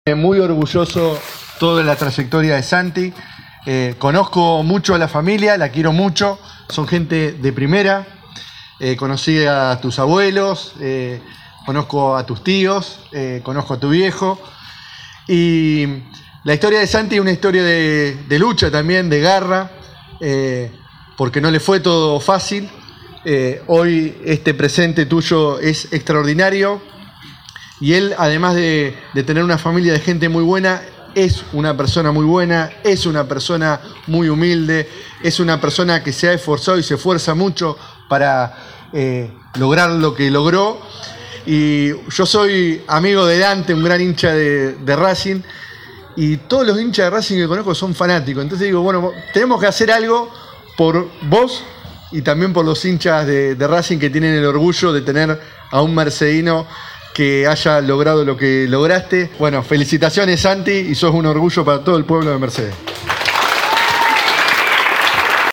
Muy orgulloso toda la trayectoria de Santi. Conozco mucho a la familia, la quiero mucho, son gente de primera. Conocí a tus abuelos, conozco a tus tíos, conozco a tu viejo. Y la historia de Santi es una historia de lucha también, de garra, porque no le fue todo fácil. Hoy este presente tuyo es extraordinario. Y él, además de tener una familia de gente muy buena, es una persona muy buena, es una persona muy humilde, es una persona que se ha esforzado y se esfuerza mucho para lograr lo que logró. Y yo soy amigo de Dante, un gran hincha de Racing, y todos los hinchas de Racing que conozco son fanáticos. Entonces digo, bueno, tenemos que hacer algo por vos y también por los hinchas de Racing que tienen el orgullo de tener a un mercedino que haya logrado lo que lograste. Bueno, felicitaciones, Santi, y sos un orgullo para todo el pueblo de Mercedes.